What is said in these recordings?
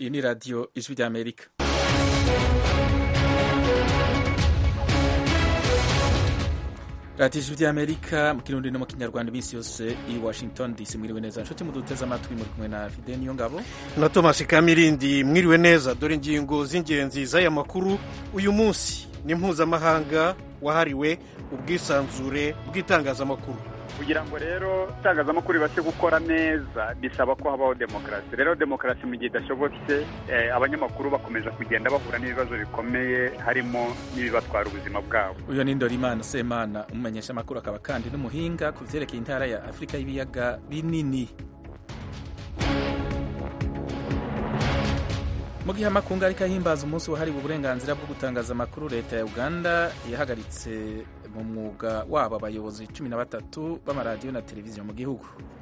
Iyi ni radiyo ijwi ry'Amerika. radiyo ijwi ry'Amerika mu kirundi no mu kinyarwanda iminsi yose i Washington DC. Mwiriwe neza nshuti muduteze amatwi, muri kumwe na Fidel Niyongabo na Thomas Kamirindi. Mwiriwe neza, dore ingingo z'ingenzi z'aya makuru. Uyu munsi ni mpuzamahanga wahariwe ubwisanzure bw'itangazamakuru. Kugira ngo rero itangazamakuru ibashe gukora neza bisaba ko habaho demokarasi. Rero demokarasi mu gihe idashobotse, abanyamakuru bakomeza kugenda bahura n'ibibazo bikomeye, harimo n'ibibatwara ubuzima bwabo. Uyu ni Ndorimana Semana, umumenyesha amakuru akaba kandi n'umuhinga ku vyerekeye intara ya Afrika y'ibiyaga binini. Mu gihe amakungu ariko ahimbaza umunsi wahariwe uburenganzira bwo gutangaza amakuru, leta ya Uganda yahagaritse mu mwuga wabo abayobozi 13 b'amaradiyo na televiziyo mu gihugu.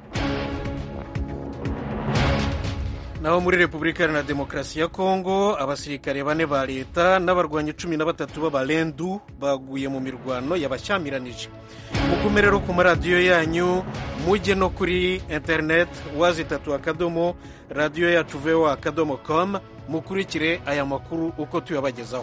Naho muri Repubulika Iharanira Demokarasi ya Kongo, abasirikare 4 ba leta n'abarwanyi 13 b'abalendu baguye mu mirwano yabashyamiranyije. Mugume rero ku maradiyo yanyu, mujye no kuri internet wazitatu radio yacu voa.com, mukurikire aya makuru uko tuyabagezaho.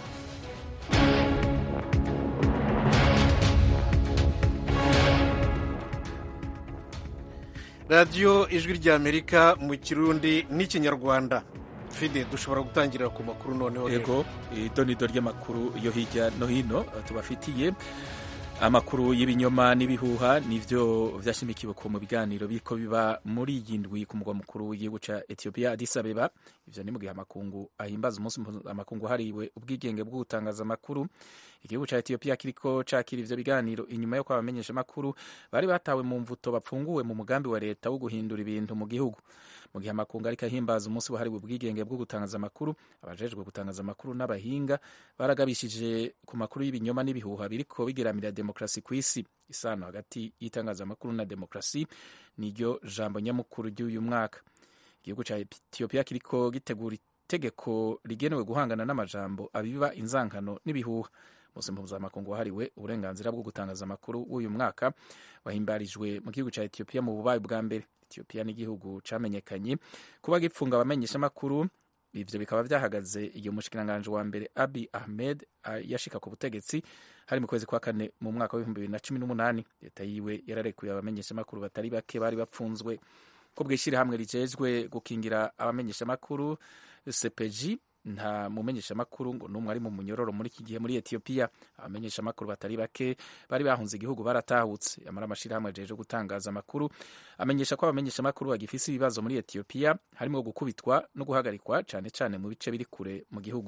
radiyo ijwi ry'Amerika mu kirundi n'ikinyarwanda. Fide, dushobora gutangirira ku makuru noneho. Yego, idonido ry'amakuru yo hirya no hino tubafitiye. Amakuru y'ibinyoma n'ibihuha nivyo vyashimikiwe mu biganiro biriko biba muri iyi ndwi ku mugwa mukuru w'igihugu ca Ethiopia, Addis Abeba. Ivyo ni mu gihe amakungu ahimbaza umunsi amakungu hariwe ubwigenge bwo gutangaza amakuru. Igihugu ca Ethiopia kiriko cakira ivyo biganiro inyuma yo kwabamenyesha amakuru bari batawe mu mvuto bapfunguwe mu mugambi wa leta wo guhindura ibintu mu gihugu. Mu gihe amakungu ariko ahimbaza umunsi wahariwe ubwigenge bwo gutangaza amakuru, abajejwe gutangaza amakuru n'abahinga baragabishije ku makuru y'ibinyoma n'ibihuha biriko bigeramira demokarasi ku isi. Isano hagati y'itangazamakuru na demokarasi niryo jambo nyamukuru ry'uyu mwaka. Igihugu ca Ethiopia kiriko gitegura itegeko rigenewe guhangana n'amajambo abiba inzankano n'ibihuha. Umunsi mpuzamakungu wahariwe uburenganzira bwo gutangaza amakuru w'uyu mwaka wahimbarijwe mu gihugu ca Ethiopia mu bubaye bwa mbere. Ethiopia ni igihugu camenyekanye kuba gipfunga abamenyesha amakuru. Ivyo bikaba vyahagaze igihe umushikiranganji wa mbere Abiy Ahmed yashika ku butegetsi hari mu kwezi kwa kane mu mwaka wa 2018. Leta yiwe yararekuye abamenyesha amakuru batari bake bari bapfunzwe. Ko bwishirahamwe rijejwe gukingira abamenyesha amakuru CPJ, nta mumenyesha amakuru ngo numwe ari mu munyororo muri iki gihe muri Ethiopia. Abamenyesha amakuru batari bake bari bahunze igihugu baratahutse. Amara amashirahamwe ajeje gutangaza amakuru amenyesha ko abamenyesha amakuru bagifise ibibazo muri Ethiopia, harimo gukubitwa no guhagarikwa cane cane mu bice biri kure mu gihugu.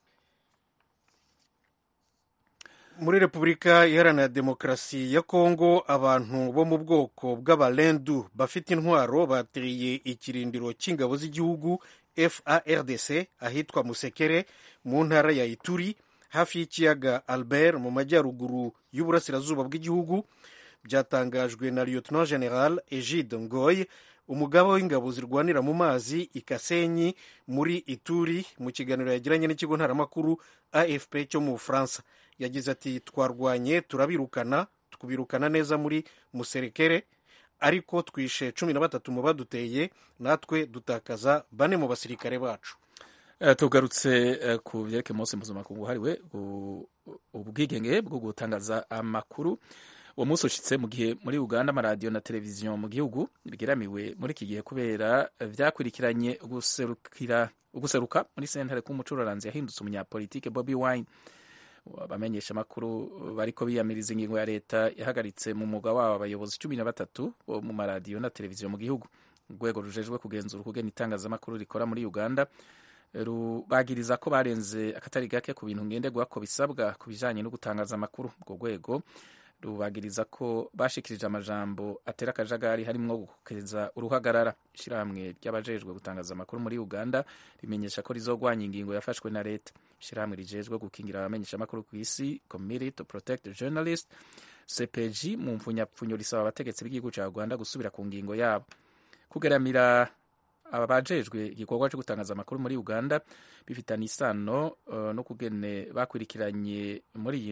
Muri Repubulika Iharanira Demokarasi ya Kongo, abantu bo mu bwoko bw'abalendu bafite intwaro bateye ikirindiro cy'ingabo z'igihugu FARDC ahitwa Musekere mu ntara ya Ituri hafi y'ikiyaga Albert mu majyaruguru y'uburasirazuba bw'igihugu. Byatangajwe na Lieutenant General Egide Ngoy, umugaba w'ingabo zirwanira mu mazi ikasenyi muri Ituri, mu kiganiro yagiranye n'ikigo ntaramakuru AFP cyo mu Bufaransa. Yagize ati, twarwanye twirukana neza muri Musekere, ariko twishe 13 mu baduteye, natwe dutakaza 4 mu basirikare bacu. Tugarutse ku vyerekeye umunsi mpuzamakungu hariwe ubwigenge bwo gutangaza amakuru. Uwo munsi ushitse mu gihe muri Uganda amaradiyo na televiziyo mu gihugu bigeramiwe muri iki gihe kubera vyakurikiranye uguseruka muri sentare k'umucuraranzi yahindutse umunyapolitike Bobi Wine. Abamenyesha amakuru bariko biyamiriza ingingo ya leta yahagaritse mu mwuga wabo abayobozi 13 bo mu maradiyo na televiziyo mu gihugu. Urwego rujejwe kugenzura ukugena itangazamakuru rikora muri Uganda rubagiriza ko barenze akatari gake ku bintu ngenderwako bisabwa ku bijanye no gutangaza amakuru. Urwo rwego rubagiriza ko bashikirije amajambo atera akajagari harimwo gukeza uruhagarara. Ishirahamwe ry'abajejwe gutangaza amakuru muri Uganda rimenyesha ko rizogwanya ingingo yafashwe na leta. Ishirahamwe rijejwe gukingira abamenyesha amakuru ku isi, Committee to Protect Journalists, CPJ mu mfunyapfunyo, risaba abategetsi b'igihugu ca Uganda gusubira ku ngingo yabo. Kugeramira abajejwe igikorwa cyo gutangaza amakuru muri Uganda bifitanye isano no kugene bakurikiranye muri iyi ndwi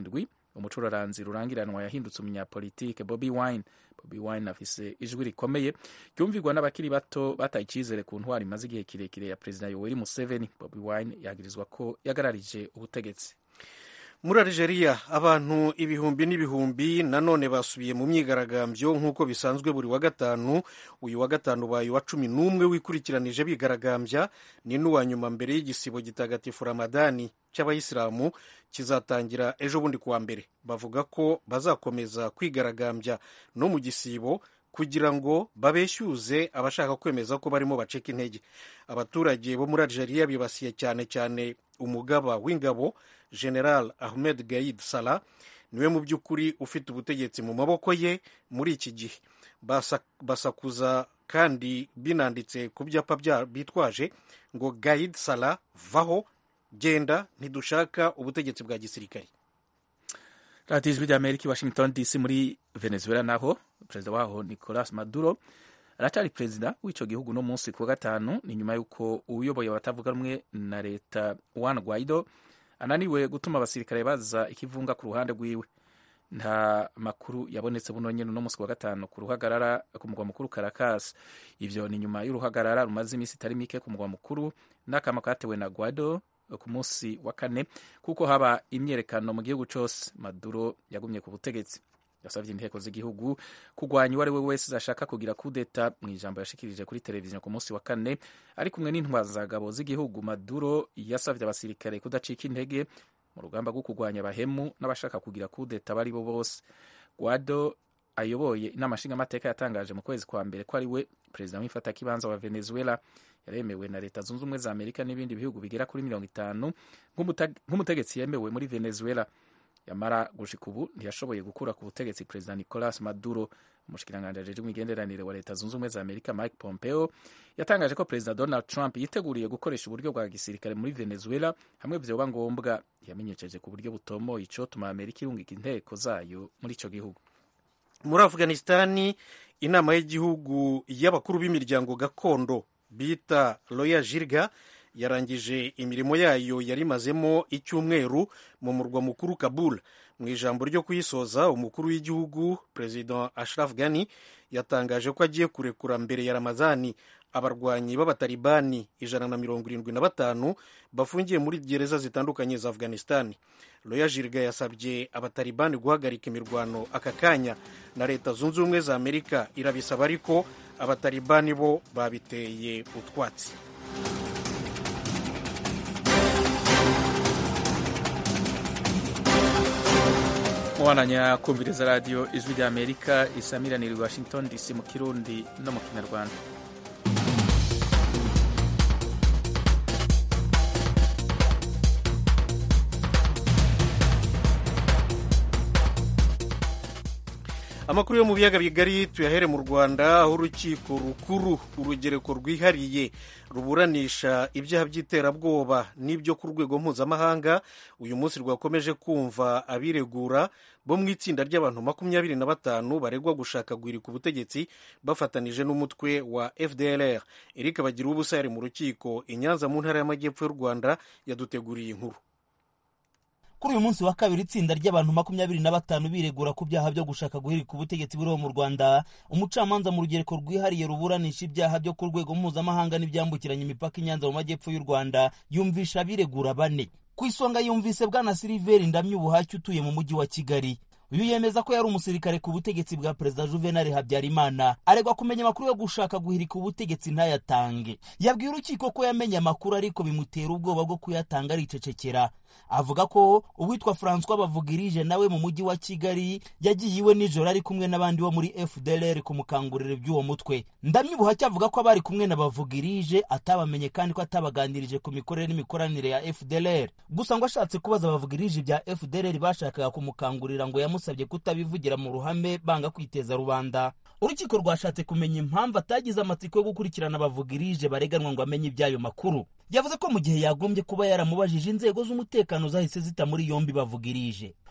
umucuraranzi rurangiranwa yahindutse umunyapolitike Bobi Wine afise ijwi rikomeye ryumvirwa n'abakiri bato bataye icyizere ku ntwari imaze igihe kirekire ya Perezida Yoweri Museveni. Bobi Wine yagirizwa ko yagararije ubutegetsi. Muri Algeria abantu ibihumbi n'ibihumbi nanone basubiye mu myigaragambyo nk'uko bisanzwe buri wa gatanu. Uyu wa gatanu ubaye wa 11 wikurikiranije bigaragambya, ni n'uwa nyuma mbere y'igisibo gitagatifu Ramadani cy'abayisilamu kizatangira ejo bundi kuwa mbere. Bavuga ko bazakomeza kwigaragambya no mu gisibo kugira ngo babeshyuze abashaka kwemeza ko barimo baceka intege. Abaturage bo muri Algeria bibasiye cyane cyane umugaba w'ingabo General Ahmed Gaid Salah, niwe mu by'ukuri ufite ubutegetsi mu maboko ye muri iki gihe. Basakuza kandi binanditse ku byapa bitwaje ngo Gaid Salah vaho, genda, ntidushaka ubutegetsi bwa gisirikare. Radio Ijwi ry'Amerika Washington DC. Muri Venezuela naho perezida waho Nicolas Maduro aracari perezida w'ico gihugu no munsi ku gatanu, ni nyuma yuko uyoboye abatavuga rumwe na leta Juan Guaido ananiwe gutuma abasirikare baza ikivunga ku ruhande rwiwe. Nta makuru yabonetse buno nyene no munsi ku gatanu ku ruhagarara ku mugwa mukuru Caracas. Ivyo ni nyuma y'uruhagarara rumaze imisi itari mike ku mugwa mukuru n'akama katewe na Guaido ku munsi wa kane kuko haba imyerekano mu gihugu cose. Maduro yagumye ku butegetsi, yasavye inteko z'igihugu kugwanya uwo ari we wese ashaka kugira kudeta. Mu ijambo yashikirije kuri televiziyo ku munsi wa kane ari kumwe n'intwazagabo z'igihugu, Maduro yasavye abasirikare kudacika intege mu rugamba rwo kugwanya abahemu n'abashaka kugira kudeta bari bo bose. Guaido ayoboye inama nshingamateka yatangaje mu kwezi kwa mbere ko ari we perezida w'imfatakibanza wa Venezuela. Yaremewe na leta zunze ubumwe za Amerika n'ibindi bihugu bigera kuri 50 nk'umutegetsi yemewe muri Venezuela. Yamara gushika ubu ntiyashoboye gukura ku butegetsi perezida Nicolas Maduro. Umushikiranganje ajejwe imigenderanire wa leta zunze ubumwe za Amerika Mike Pompeo yatangaje ko perezida Donald Trump yiteguriye gukoresha uburyo bwa gisirikare muri Venezuela hamwe vyoba ngombwa. Yamenyesheje ku buryo butomoye icotuma Amerika irungika inteko zayo muri ico gihugu. Muri Afghanistani, inama y'igihugu y'abakuru b'imiryango gakondo bita Loya Jirga yarangije imirimo yayo yari imazemo icyumweru mu murwa mukuru Kabul. Mu ijambo ryo kuyisoza, umukuru w'igihugu President Ashraf Ghani yatangaje ko agiye kurekura mbere ya Ramazani abarwanyi b'abatalibani 175 bafungiye muri gereza zitandukanye za Afghanistan. Loya Jirga yasabye abatalibani guhagarika imirwano aka kanya, na leta zunze ubumwe za Amerika irabisaba, ariko abatalibani bo babiteye utwatsi. Mwananya kumviriza radio Ijwi ry'Amerika isamiranira i Washington DC mu Kirundi no mu Kinyarwanda. Amakuru yo mu biyaga bigari tuyahere mu Rwanda, aho urukiko rukuru urugereko rwihariye ruburanisha ibyaha by'iterabwoba n'ibyo ku rwego mpuzamahanga uyu munsi rwakomeje kumva abiregura bo mu itsinda ry'abantu 25 baregwa gushaka guhirika ubutegetsi bafatanije n'umutwe wa FDLR. Eric Bagiruwubusa yari mu rukiko i Nyanza mu ntara y'Amajyepfo y'u Rwanda yaduteguriye inkuru. Kuri uyu munsi wa kabiri itsinda ry'abantu 25 biregura ku byaha byo gushaka guhirika ubutegetsi buriho mu Rwanda, umucamanza mu rugereko rwihariye ruburanisha ibyaha byo ku rwego mpuzamahanga n'ibyambukiranya imipaka i Nyanza mu Majyepfo y'u Rwanda yumvisha abiregura 4. Ku isonga yumvise bwana Silver Ndamyubuhake utuye mu mujyi wa Kigali. Uyu yemeza ko yari umusirikare ku butegetsi bwa Perezida Juvenal Habyarimana, aregwa kumenya amakuru yo gushaka guhirika ubutegetsi ntayatange. Yabwiye urukiko ko yamenye amakuru ariko bimutera ubwoba bwo kuyatanga aricecekera. Avuga ko uwitwa François Bavugirije nawe mu mujyi wa Kigali yagiye iwe nijoro ari kumwe n'abandi bo muri FDLR kumukangurira by'uwo mutwe. Ndamyubuhake avuga ko abari kumwe na Bavugirije atabamenye kandi ko atabaganirije ku mikorere n'imikoranire ya FDLR. Gusa ngo ashatse kubaza Bavugirije bya FDLR bashakaga kumukangurira ngo yamusabye kutabivugira mu ruhame banga kwiteza rubanda. Urukiko rwashatse kumenya impamvu atagize amatsiko yo gukurikirana Bavugirije bareganwa ngo amenye ibyayo makuru. Yavuze ko mu gihe yagombye kuba yaramubajije inzego z'umutekano zahise zita muri yombi Bavugirije.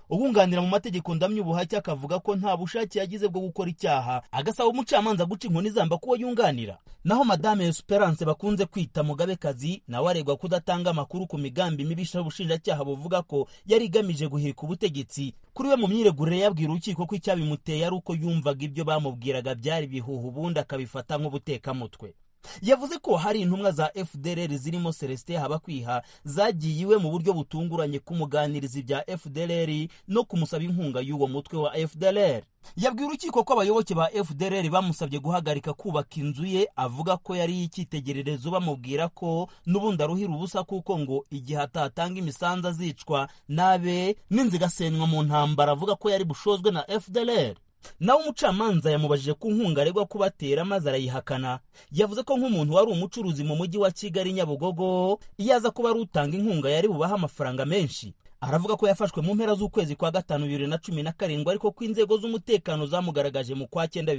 ubunganira mu mategeko Ndamya Ubuhake akavuga ko nta bushake yagize bwo gukora icyaha, agasaba umucamanza guca inkoni zamba kuwo yunganira. Naho Madame Esperance bakunze kwita Mugabekazi nawe aregwa kudatanga amakuru ku migambi mibisha ubushinjacyaha buvuga ko yari igamije guhirika ubutegetsi. Kuri we mu myiregurire yabwira urukiko ko icyabimuteye ari uko yumvaga ibyo bamubwiraga byari bihuha ubundi akabifata nk'ubutekamutwe. Yavuze ko hari intumwa za FDLR zirimo Celestin Habakwiha zagiye iwe mu buryo butunguranye kumuganiriza ibya FDLR no kumusaba inkunga y'uwo mutwe wa FDLR. Yabwiye urukiko ko abayoboke ba FDLR bamusabye guhagarika kubaka inzu ye, avuga ko yari icyitegererezo, bamubwira ko n'ubundi aruhira ubusa kuko ngo igihe atatanga imisanzu azicwa nabe n'inzigasenywa mu ntambara, avuga ko yari bushozwe na FDLR. Nawe umucamanza yamubajije ku nkunga aregwa kubatera maze arayihakana. Yavuze ko nk'umuntu wari umucuruzi mu mujyi wa Kigali Nyabugogo, iyo aza kuba ari utanga inkunga yari bubaha amafaranga menshi. Aravuga ko yafashwe mu mpera z'ukwezi kwa gatanu 2017, ariko ko inzego z'umutekano zamugaragaje mu kwa 9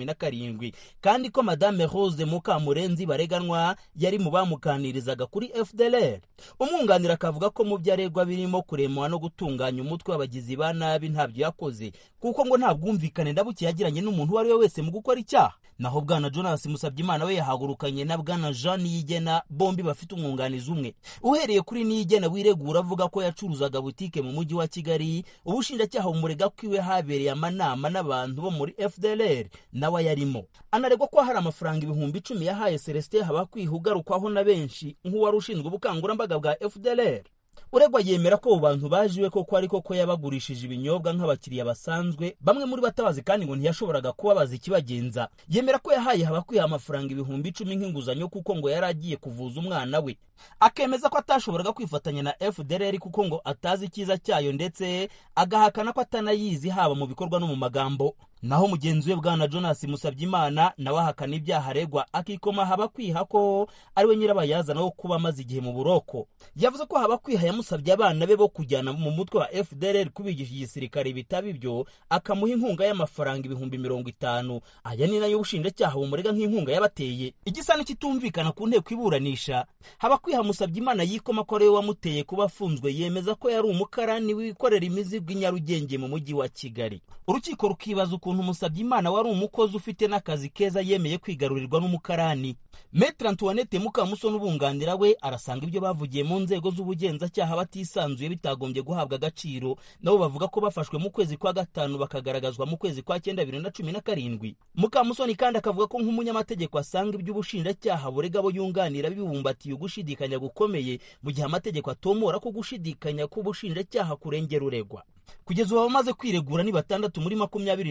2017, kandi ko Madame Rose Mukamurenzi bareganwa yari mu bamukanirizaga kuri FDLR. Umwunganira akavuga ko mu byo aregwa birimo kuremwa no gutunganya umutwe w'abagizi ba nabi ntabyo yakoze, kuko ngo nta bwumvikane ndabuke yagiranye n'umuntu wari we wese mu gukora icyaha. Naho Bwana Jonas Musabyimana we yahagurukanye na Bwana Jean Niyigena, bombi bafite umwunganizi umwe. Uhereye kuri Niyigena wiregura avuga ko yacuruzaga butike mu mujyi wa Kigali, ubushinjacyaha bumurega ko iwe habereye amanama n'abantu bo muri FDLR nawe yarimo. Anaregwa ko hari amafaranga 10,000 yahaye Celestin Habakwiha ugarukwaho na benshi nk'uwari ushinzwe ubukangurambaga bwa FDLR. Uregwa yemera ko abantu bajiwe koko ariko ko yabagurishije ibinyobwa nk'abakiriya basanzwe, bamwe muri batabazi kandi ngo ntiyashoboraga kubabaza ikibagenza. Yemera ko yahaye Habakwiha amafaranga 10,000 nk'inguzanyo kuko ngo yari agiye kuvuza umwana we. Akemeza ko atashoboraga kwifatanya na FDLR kuko ngo atazi icyiza cyayo, ndetse agahakana ko atanayizi haba mu bikorwa no mu magambo. Naho mugenzi we Bwana Jonas Musabyimana nawe ahakana ibyaha aregwa, akikoma Habakwiha ko ari we nyirabayazana wo kuba amaze igihe mu buroko. Yavuze ko Habakwiha yamusabye abana be bo kujyana mu mutwe wa FDLR kubigisha igisirikare, bitaba ibyo akamuha inkunga y'amafaranga 50,000. Aya ni nayo ubushinjacyaha bumurega nk'inkunga yabateye. Igisano kitumvikana ku nteko iburanisha. Habakwiha Musabyimana yikoma ko ariwe wamuteye kuba afunzwe, yemeza ko yari umukarani wikorera imizigo i Nyarugenge mu mujyi wa Kigali. Urukiko rukibaza ukuntu Musabyimana wari umukozi ufite n'akazi keza yemeye kwigarurirwa n'umukarani. Maître Antoinette Mukamusoni ubunganira we arasanga ibyo bavugiye mu nzego z'ubugenzacyaha batisanzuye bitagombye guhabwa agaciro. Nabo bavuga ko bafashwe mu kwezi kwa gatanu bakagaragazwa mu kwezi kwa 9 2017. Mukamusoni kandi akavuga ko nk'umunyamategeko asanga iby'ubushinjacyaha burega bo yunganira bibumbatiye ugushidikanya gukomeye, mu gihe amategeko atomora ko gushidikanya k'ubushinjacyaha kurengera uregwa. Kugeza ubu bamaze kwiregura ni 6 muri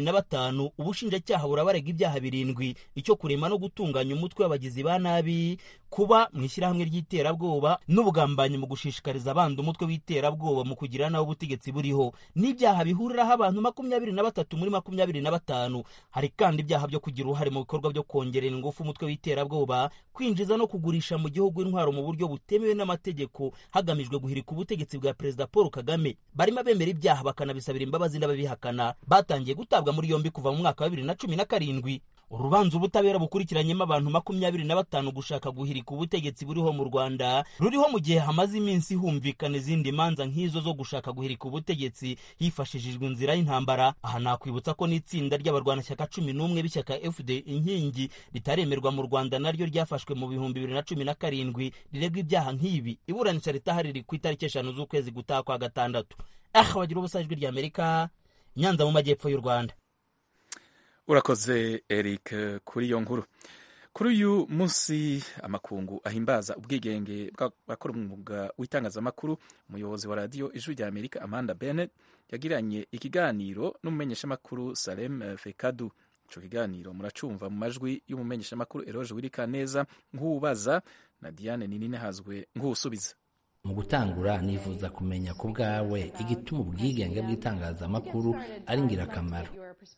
25, ubushinjacyaha burabarega ibyaha 7, icyo kurema no gutunganya umutwe w'abagizi ba nabi, kuba mu ishyirahamwe ry'iterabwoba n'ubugambanyi mu gushishikariza abandi umutwe w'iterabwoba mu kugira naho ubutegetsi buriho. N'ibyaha bihuriraho abantu 23 muri 25. Hari kandi ibyaha byo kugira uruhare mu bikorwa byo kongerera ingufu umutwe w'iterabwoba, kwinjiza no kugurisha mu gihugu intwaro mu buryo butemewe n'amategeko hagamijwe guhirika ubutegetsi bwa Perezida Paul Kagame. Barimo bemera ibyaha bakanabisabira imbabazi n'ababihakana, batangiye gutabwa muri yombi kuva mu mwaka wa 2017. Urubanza ubutabera bukurikiranyemo abantu 25 gushaka guhirika ubutegetsi buriho mu Rwanda ruriho mu gihe hamaze iminsi humvikana izindi manza nk'izo zo gushaka guhirika ubutegetsi hifashishijwe inzira y'intambara. Aha nakwibutsa ko n'itsinda ry'abarwanashyaka 11 b'ishyaka FD Inkingi ritaremerwa mu Rwanda naryo ryafashwe mu 2017 riregwa ibyaha nk'ibi. Iburanisha ritahariri ku itariki 5 z'ukwezi gutaha kwa gatandatu. Bagira ubusajwi ry'Amerika, Nyanza mu majyepfo y'u Rwanda. Urakoze Eric kuri iyo nkuru. Kuri uyu munsi amakungu ahimbaza ubwigenge bw'abakora umwuga w'itangazamakuru, umuyobozi wa radio Ijwi ry'Amerika Amanda Bennett yagiranye ikiganiro n'umumenyeshamakuru Salem Fekadu. Ico kiganiro muracumva mu majwi y'umumenyeshamakuru Eroge Wirikaneza nk'ubaza na Diane Ninine hazwe nk'usubiza. Mu gutangura nifuza kumenya ku bwawe igituma ubwigenge bw'itangazamakuru ari ngirakamaro.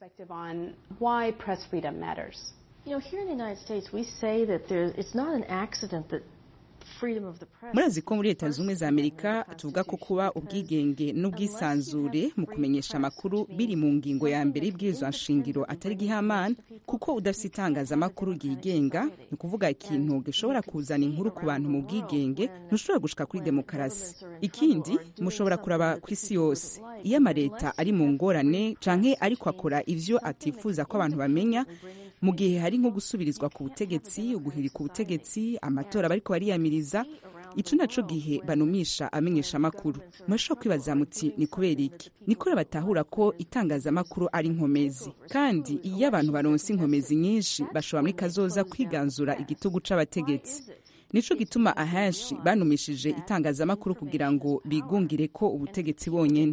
Why press freedom matters. You know, here in the United States, we say that it's not an accident that murazi ko muri leta z'ubumwe za amerika tuvuga ko kuba ubwigenge n'ubwisanzure mu kumenyesha amakuru biri mu ngingo ya mbere y'ibwirizwa nshingiro atari gihamana, kuko udafite itangazamakuru ryigenga ni ukuvuga ikintu gishobora kuzana inkuru ku bantu mu bwigenge ntushobora gushika kuri demokarasi. Ikindi mushobora kuraba ku isi yose, iyo amaleta ari mu ngorane canke ariko akora ivyo atifuza ko abantu bamenya, mu gihe hari nko gusubirizwa ku butegetsi, uguhirika ubutegetsi, amatora bariko bariyamiriza, ico naco gihe banumisha amenyesha amakuru. Murashobora kwibaza muti ni kubera iki? Nikora batahura ko itangazamakuru ari inkomezi, kandi iyo abantu baronse inkomezi nyinshi bashobora muri kazoza kwiganzura igitugu c'abategetsi. Nico gituma ahenshi banumishije itangazamakuru kugira ngo bigungire ko ubutegetsi bonyene.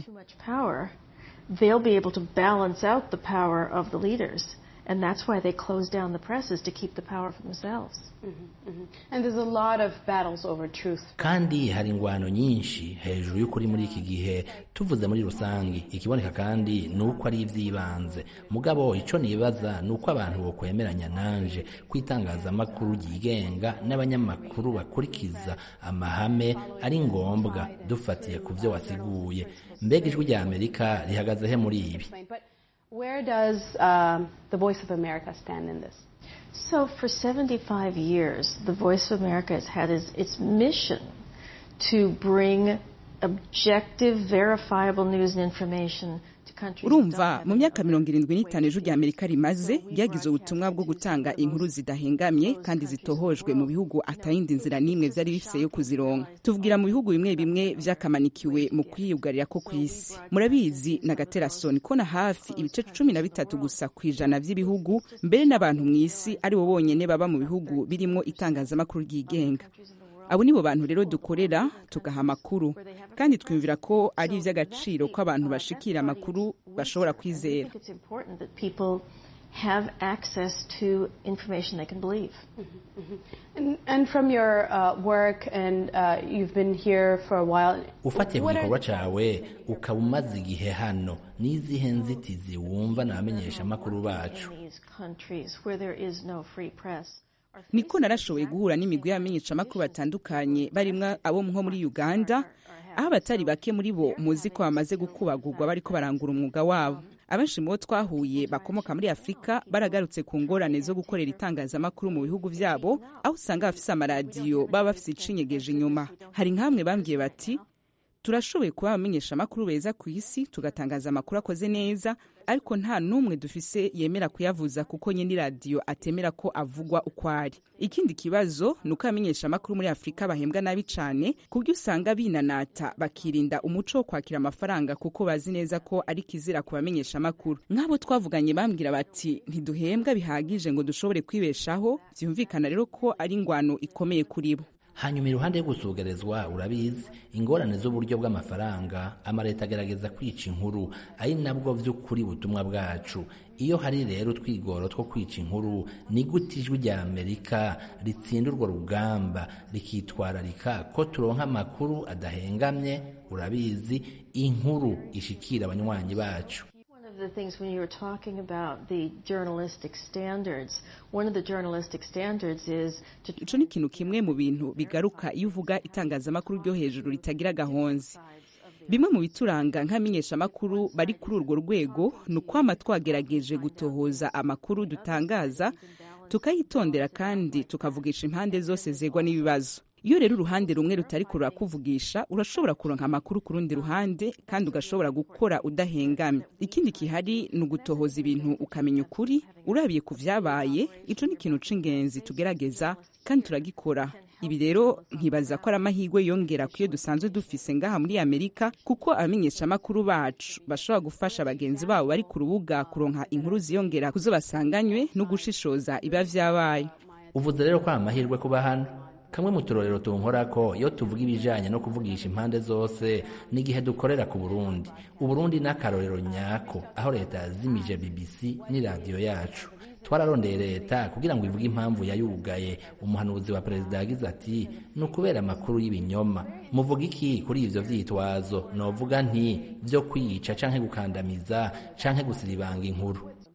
They'll be able to balance out the power of the leaders. And that's why they close down the presses, to keep the power for themselves. And there's a lot of battles over truth. Kandi hari ingwano nyinshi hejuru y'ukuri muri iki gihe. Tuvuze muri rusangi, ikiboneka kandi nuko ari ivyibanze. Mugabo ico nibaza nuko abantu bo kwemeranya nanje kwitangaza amakuru yigenga n'abanyamakuru bakurikiza amahame ari ngombwa dufatiye ku vyo wasiguye. Mbega ijwi rya Amerika rihagaze he muri ibi? Where does the Voice of America stand in this? So for 75 years, the Voice of America has had its mission to bring objective, verifiable news and information to countries. Urumva mu myaka 75 ijwi rya Amerika rimaze ryagize ubutumwa bwo gutanga inkuru zidahengamye kandi zitohojwe mu bihugu atayindi nzira nimwe vyari bifise yo kuzironka. Tuvugira mu bihugu bimwe bimwe vyakamanikiwe mu kwiyugarira ko kw'isi. Murabizi na Gaterason ko na hafi ibice 13 gusa kwijana vy'ibihugu mbere n'abantu mw'isi ari bo bonyene baba mu bihugu birimo itangazamakuru ryigenga. Abo nibo bantu rero dukorera tugaha amakuru, kandi twumvira ko ari ivy'agaciro ko abantu bashikira amakuru bashobora kwizera. Have access to information they can believe. And from your work, and you've been here for a while. Ufatiye ku gikorwa cawe ukaba umaze igihe hano, n'izihe nzitizi wumva n'abamenyesha amakuru bacu? Niko narashoboye guhura n'imigwi y'abamenyesha amakuru batandukanye barimwo abo nko muri Uganda, aho abatari bake muri bo muzi ko bamaze gukubagurwa bariko barangura umwuga wabo. Abenshi mu bo twahuye bakomoka muri Afrika baragarutse ku ngorane zo gukorera itangazamakuru mu bihugu vyabo, aho usanga bafise amaradiyo baba bafise icinyegeje inyuma. Hari nk'amwe bambwiye bati turashoboye kuba abamenyesha amakuru beza ku isi tugatangaza amakuru akoze neza, ariko nta numwe dufise yemera kuyavuza kuko nyine radio atemera ko avugwa uko ari. Ikindi kibazo nuko abamenyesha amakuru muri Afrika bahembwa nabi cane, kubyo usanga binanata bakirinda umuco wo kwakira amafaranga kuko bazi neza ko ari kizira ku bamenyesha amakuru. Nk'abo twavuganye bambwira bati ntiduhembwa bihagije ngo dushobore kwibeshaho, vyumvikana rero ko ari ingwano ikomeye kuri bo. Hanyuma iruhande yo gusugerezwa urabizi ingorane z'uburyo bw'amafaranga amaleta agerageza kwica inkuru ari nabwo vy'ukuri butumwa bwacu. Iyo hari rero twigoro two kwica inkuru, ni gute ijwi rya Amerika ritsinda urwo rugamba rikitwararika ko turonka amakuru adahengamye? Urabizi inkuru ishikira abanywanyi bacu. The things when you were talking about the journalistic standards, one of the journalistic standards is to... Ico ni kintu kimwe mu bintu bigaruka iyo uvuga itangazamakuru ryo hejuru ritagira gahonzi. Bimwe mu bituranga nk'amenyesha amakuru bari kuri urwo rwego nukwama twagerageje gutohoza amakuru dutangaza, tukayitondera kandi tukavugisha impande zose zegwa n'ibibazo. Iyo rero uruhande rumwe rutari kurura kuvugisha, urashobora kuronka amakuru ku rundi ruhande kandi ugashobora gukora udahengamye. Ikindi kihari ni ugutohoza ibintu ukamenya ukuri urabiye ku vyabaye. Ico ni ikintu c'ingenzi tugerageza kandi turagikora. Ibi rero nkibaza ko ari amahirwe yongera kuyo dusanzwe dufise ngaha muri Amerika, kuko abamenyesha amakuru bacu bashobora gufasha abagenzi babo bari ku rubuga kuronka inkuru ziyongera kuzo basanganywe no gushishoza iba vyabaye. Uvuze rero ko amahirwe kuba hano. Kamwe mu turorero tunkorako iyo tuvuga ibijanye no kuvugisha impande zose n'igihe dukorera ku Burundi. Uburundi n'akarorero nyako aho leta yazimije BBC ni radio yacu. Twararondeye leta kugira ngo ivuge impamvu yayugaye. Umuhanuzi wa perezida yagize ati nukubera amakuru y'ibinyoma. Muvuga iki kuri ivyo vyitwazo? Novuga nti vyo kwica canke gukandamiza canke gusiribanga inkuru.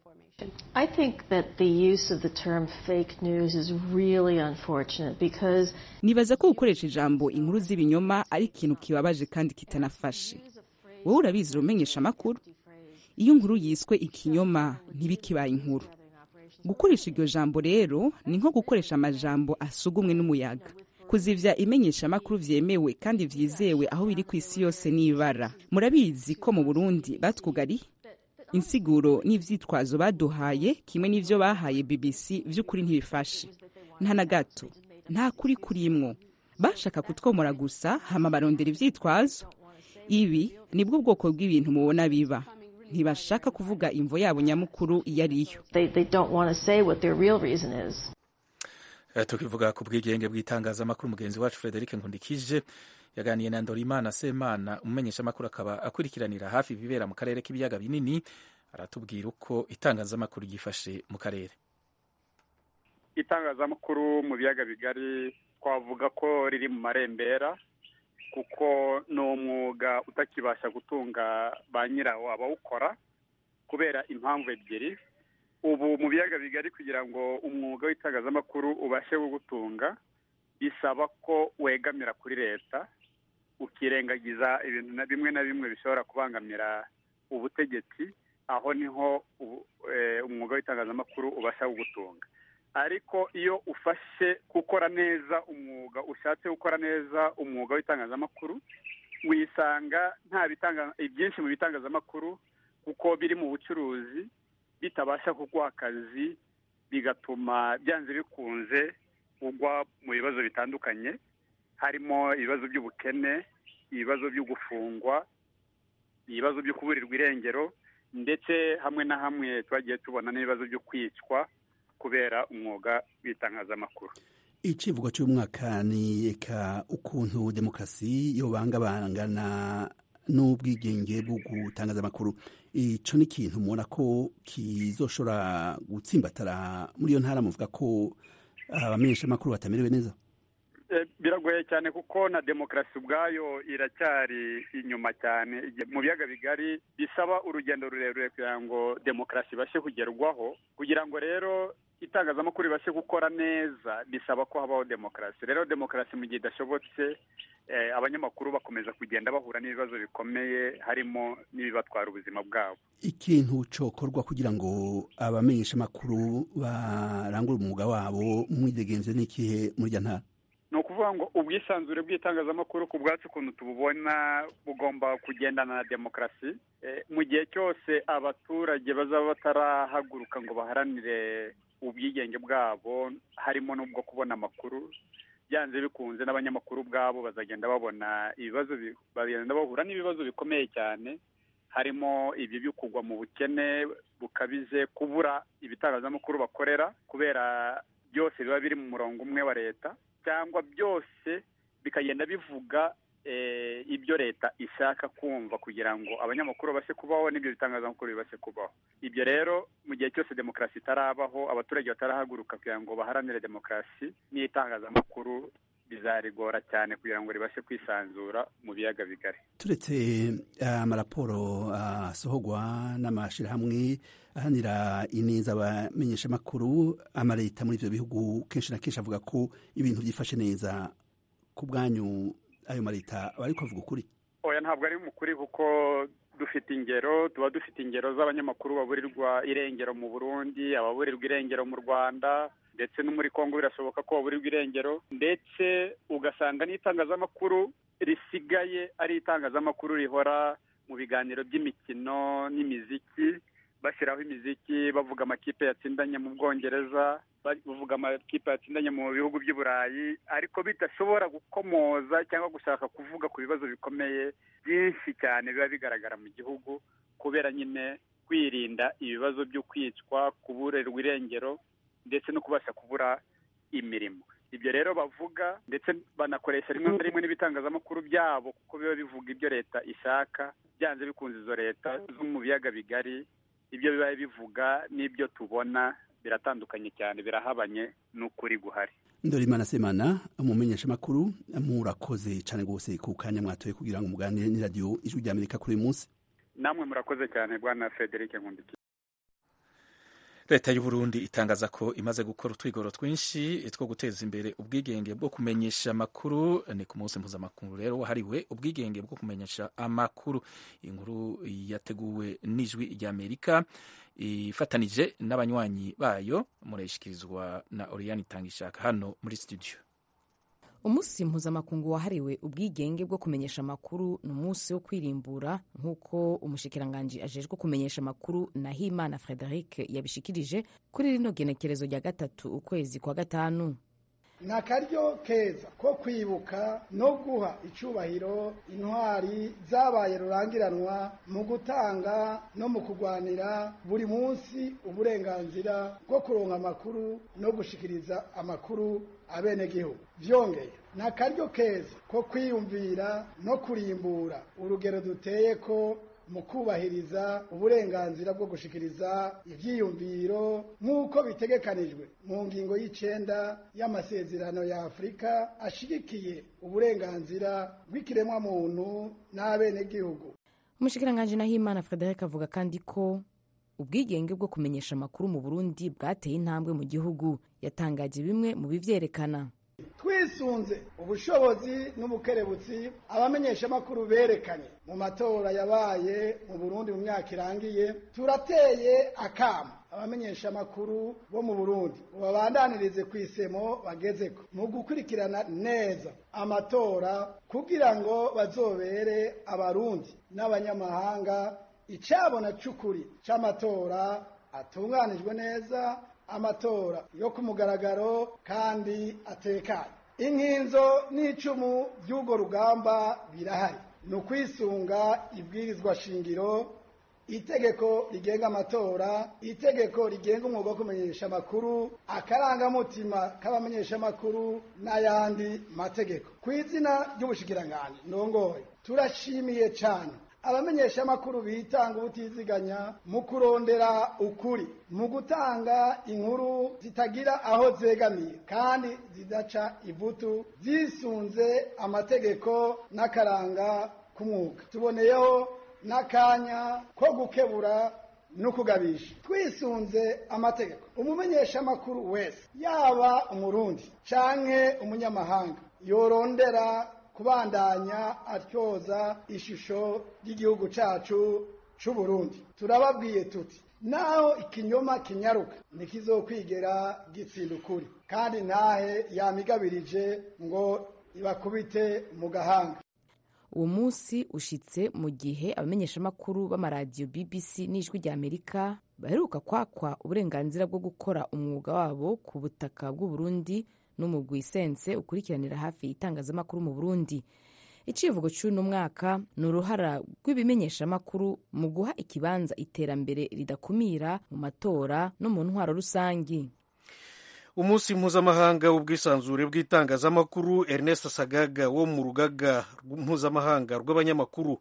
I think that the use of the term fake news is really unfortunate because nibaza ko gukoresha ijambo inkuru z'ibinyoma ari ikintu kibabaje kandi kitanafashe. Wowe urabizi umenyesha amakuru, iyo inkuru yiswe ikinyoma ntibikibaye inkuru. Gukoresha iryo jambo rero ni nko gukoresha amajambo asugumwe n'umuyaga. Kuzivya imenyesha amakuru vyemewe kandi vyizewe aho biri ku isi yose n'ibara. Murabizi ko mu Burundi batwugari insiguro n'ivyitwazo baduhaye kimwe n'ivyo bahaye BBC vy'ukuri ntibifashe. Nta na gato, nta kuri kurimwo. Bashaka kutwomora gusa hama barondera ivyitwazo. Ibi nibwo bwoko bw'ibintu mubona biba. Ntibashaka kuvuga imvo yabo nyamukuru iyariyo. They don't want to say what their real reason is. Tukivuga ku bwigenge bw'itangazamakuru, mugenzi wacu Frederic Nkundikije yaganiye na Ndorimana Semana, umumenyesha amakuru akaba akurikiranira hafi ibibera mu karere k'ibiyaga binini. Aratubwira uko itangazamakuru ryifashe mu karere. Itangazamakuru mu biyaga bigari twavuga ko riri mu marembera, kuko ni umwuga utakibasha gutunga ba nyirawo abawukora kubera impamvu ebyiri. Ubu mu biyaga bigari kugira ngo umwuga w'itangazamakuru ubashe gutunga bisaba ko wegamira kuri leta, ukirengagiza ibintu bimwe na bimwe bishobora kubangamira ubutegetsi. Aho niho umwuga w'itangazamakuru ubasha gutunga. Ariko iyo ufashe gukora neza umwuga, ushatse gukora neza umwuga w'itangazamakuru, wisanga byinshi mu bitangazamakuru kuko biri mu bucuruzi bitabasha kuguha akazi, bigatuma byanze bikunze ugwa mu bibazo bitandukanye, harimo ibibazo by'ubukene, ibibazo byo gufungwa, ibibazo byo kuburirwa irengero, ndetse hamwe na hamwe twagiye tubona n'ibibazo byo kwicwa kubera umwuga w'itangazamakuru. Icivugo cy'umwaka ni eka ukuntu demokarasi yobangabangana n'ubwigenge bwo gutangaza amakuru. Ico ni ikintu mubona ko kizoshobora gutsimbatara muri iyo ntara, muvuga ko abamenyesha amakuru batamerewe neza? Biragoye cyane kuko na demokarasi ubwayo iracyari inyuma cyane. Mu biyaga bigari bisaba urugendo rurerure kugira ngo demokarasi ibashe kugerwaho. Kugira ngo rero itangazamakuru ibashe gukora neza bisaba ko habaho demokarasi. Rero demokarasi mu gihe idashobotse, abanyamakuru bakomeza kugenda bahura n'ibibazo bikomeye, harimo n'ibibatwara ubuzima bwabo. Ikintu cokorwa kugira ngo abamenyesha amakuru barangure umwuga wabo mwidegenze n'ikihe muri ntara? Ni ukuvuga ngo ubwisanzure bw'itangazamakuru ku bwacu ukuntu tububona bugomba kugendana na demokarasi. Mu gihe cyose abaturage bazaba batarahaguruka ngo baharanire ubwigenge bwabo, harimo n'ubwo kubona amakuru, byanze bikunze n'abanyamakuru ubwabo bazagenda babona ibibazo, bagenda bahura n'ibibazo bikomeye cyane, harimo ibyo byo kugwa mu bukene bukabije, kubura ibitangazamakuru bakorera kubera byose biba biri mu murongo umwe wa leta, cyangwa byose bikagenda bivuga ibyo leta ishaka kumva kugira ngo abanyamakuru bashe kubaho n'ibyo bitangazamakuru bibashe kubaho. Ibyo rero mu gihe cyose demokarasi itarabaho, abaturage batarahaguruka kugira ngo baharanire demokarasi, n'itangazamakuru bizarigora cyane kugira ngo ribashe kwisanzura mu biyaga bigari. Turetse amaraporo asohogwa n'amashirahamwe ahanira ineza abamenyesha amakuru, amaleta muri ivyo bihugu kenshi na kenshi avuga ko ibintu byifashe neza. Ku bwanyu ayo maleta bariko avuga ukuri? Oya, ntabwo ari mukuri, kuko tuba dufite ingero z'abanyamakuru baburirwa irengero mu Burundi, ababurirwa irengero mu Rwanda, ndetse no muri Kongo birashoboka ko baburirwa irengero, ndetse ugasanga n'itangazamakuru risigaye ari itangazamakuru rihora mu biganiro by'imikino n'imiziki, bashyiraho imiziki bavuga amakipe yatsindanye mu Bwongereza, bavuga amakipe yatsindanye mu bihugu by'i Burayi, ariko bidashobora gukomoza cyangwa gushaka kuvuga ku bibazo bikomeye byinshi cyane biba bigaragara mu gihugu, kubera nyine kwirinda ibibazo byo kwicwa, kuburirwa irengero, ndetse no kubasha kubura imirimo. Ibyo rero bavuga, ndetse banakoresha rimwe na rimwe n'ibitangazamakuru byabo kuko biba bivuga ibyo leta ishaka, byanze bikunze izo leta zo mu biyaga bigari ibyo biba bivuga n'ibyo tubona biratandukanye cyane, birahabanye n'ukuri guhari. Ndorimana Semana, umumenyesha makuru, murakoze cyane gose ku kanya mwatoye kugira ngo muganire ni radio Ijwi ry'Amerika kuri uyu munsi. Namwe murakoze cyane bwana Frederic Nkundikije. leta y'u Burundi itangaza ko imaze gukora utwigoro twinshi two guteza imbere ubwigenge bwo kumenyesha amakuru. Ni ku munsi mpuzamakungu rero wahariwe ubwigenge bwo kumenyesha amakuru. Inkuru yateguwe n'ijwi ry'Amerika ifatanije n'abanywanyi bayo, murayishikirizwa na Oriane Tangishaka hano muri studio. Umunsi mpuzamakungu wahariwe ubwigenge bwo kumenyesha amakuru ni umunsi wo kwirimbura nk'uko umushikiranganji ajejwe kumenyesha amakuru Nahimana Frederic yabishikirije kuri rino genekerezo rya 3 ukwezi kwa 5. ni akaryo keza ko kwibuka no guha icubahiro intwari zabaye rurangiranwa mu gutanga no mu kugwanira buri munsi uburenganzira bwo kuronka amakuru no gushikiriza amakuru abenegihugu. Vyongeye ni akaryo keza ko kwiyumvira no kurimbura urugero duteye ko mu kubahiriza uburenganzira bwo gushikiriza ivyiyumviro nk'uko bitegekanijwe mu ngingo y'icenda y'amasezerano ya Afrika ashigikiye uburenganzira bw'ikiremwa muntu n'abenegihugu. Umushikiranganji Nahimana Frederic avuga kandi ko ubwigenge bwo kumenyesha amakuru mu Burundi bwateye intambwe mu gihugu. Yatangaje bimwe mu bivyerekana. Twisunze ubushobozi n'ubukerebutsi abamenyesha makuru berekanye mu matora yabaye mu Burundi mu myaka irangiye, turateye akamo abamenyesha makuru bo mu Burundi babandanirize kwisemo bagezeko mu gukurikirana neza amatora kugira ngo bazobere abarundi n'abanyamahanga icabona c'ukuri c'amatora atunganijwe neza, amatora yo kumugaragaro kandi atekanye. Inkinzo n'icumu by'ugo rugamba birahari. Nukwisunga ibwirizwa shingiro, itegeko rigenga amatora, itegeko rigenga umwuga wo kumenyesha amakuru, akarangamutima k'abamenyesha amakuru n'ayandi mategeko. Kw'izina ry'ubushikiranganje ndongoye turashimiye cyane abamenyesha amakuru bitanga ubutiziganya mu kurondera ukuri, mu gutanga inkuru zitagira aho zegamiye kandi zidaca ivutu, zisunze amategeko n'akaranga k'umwuga. Tuboneyeho n'akanya ko gukebura no kugabisha. Twisunze amategeko, umumenyesha amakuru wese yaba umurundi canke umunyamahanga yorondera kubandanya atyoza ishusho y'igihugu cacu c'u Burundi. Turababwiye tuti naho ikinyoma kinyaruka nikizokwigera gitsinda ukuri, kandi ntahe yamigabirije ngo ibakubite mu gahanga. Uwo munsi ushitse mu gihe abamenyeshamakuru b'amaradiyo BBC n'ijwi ry'Amerika baheruka kwakwa uburenganzira bwo gukora umwuga wabo ku butaka bw'u Burundi n'umugwi Sense ukurikiranira hafi itangazamakuru mu Burundi. Icivugo c'uno mwaka ni uruhara rw'ibimenyeshamakuru mu guha ikibanza iterambere ridakumira mu matora no mu ntwaro rusangi. Umunsi mpuzamahanga w'ubwisanzure bw'itangazamakuru, Ernest Sagaga wo mu rugaga mpuzamahanga rw'abanyamakuru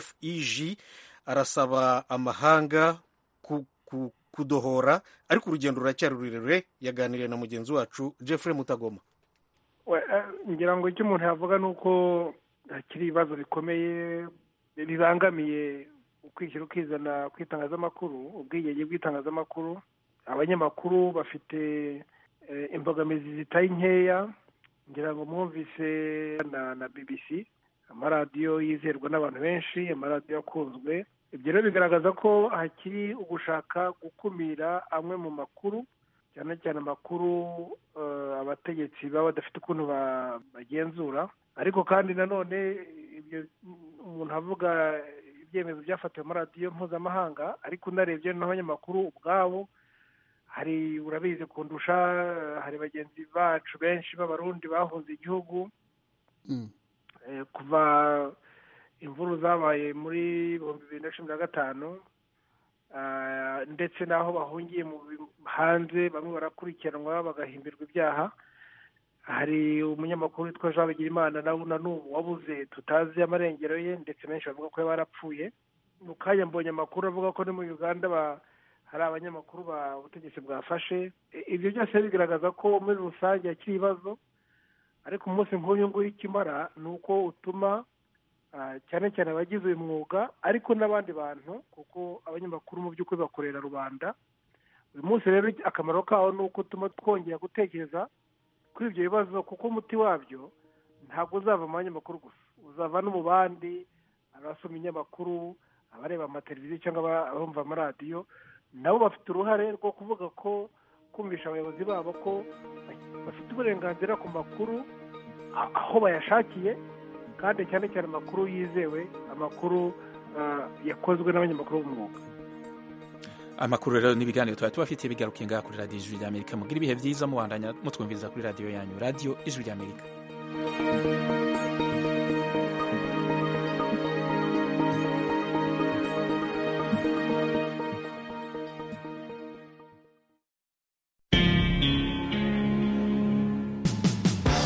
FEG arasaba amahanga kudohora, ariko urugendo ruracyari rurerure. Yaganiriye na mugenzi wacu Jeffrey Mutagoma. Ngira ngo icyo umuntu yavuga nuko hakiri ibibazo bikomeye bibangamiye ukwishyira ukizana kw'itangazamakuru, ubwigenge bw'itangazamakuru. Abanyamakuru bafite imbogamizi zitari nkeya. Ngira ngo mwumvise na BBC, amaradiyo yizerwa n'abantu benshi, amaradiyo akunzwe. Ibyo rero bigaragaza ko hakiri ugushaka gukumira amwe mu makuru, cyane cyane amakuru abategetsi baba badafite ukuntu bagenzura. Ariko kandi nanone ibyo umuntu avuga ibyemezo byafatiwe mu radiyo mpuzamahanga, ariko unarebye n'abanyamakuru ubwabo, hari urabizi kundusha, hari bagenzi bacu benshi b'abarundi bahunze igihugu kuva imvuru zabaye muri 2015, ndetse n'aho bahungiye hanze bamwe barakurikiranwa bagahimbirwa ibyaha. Hari umunyamakuru witwa Jean Bigirimana na n'ubu wabuze tutazi amarengero ye, ndetse benshi bavuga ko barapfuye. Mu kanya mbonye amakuru avuga ko no mu Uganda hari abanyamakuru ubutegetsi bwafashe. Ibyo byose bigaragaza ko muri rusange hakiri ibibazo, ariko umunsi nk'uyu nguyu ikimara ni uko utuma cyane cyane abagize uyu mwuga, ariko n'abandi bantu, kuko abanyamakuru mu by'ukuri bakorera rubanda, uyu munsi rero akamaro kawo ni uko utuma twongera gutekereza kuri ibyo bibazo, kuko umuti wabyo ntabwo uzava mu banyamakuru gusa, uzava no mu bandi, abasoma inyamakuru, abareba amateleviziyo cyangwa abumva amaradiyo, nabo bafite uruhare rwo kuvuga ko, kumvisha abayobozi babo ko bafite uburenganzira ku makuru aho bayashakiye, kandi cyane cyane amakuru yizewe, amakuru yakozwe n'abanyamakuru b'umwuga. Amakuru rero n'ibiganiro tuba tubafitiye bigarukiye ngaha kuri radiyo Ijwi ry'Amerika. Mugira ibihe byiza mubandanya mutwumviriza kuri radiyo yanyu, radiyo Ijwi ry'Amerika.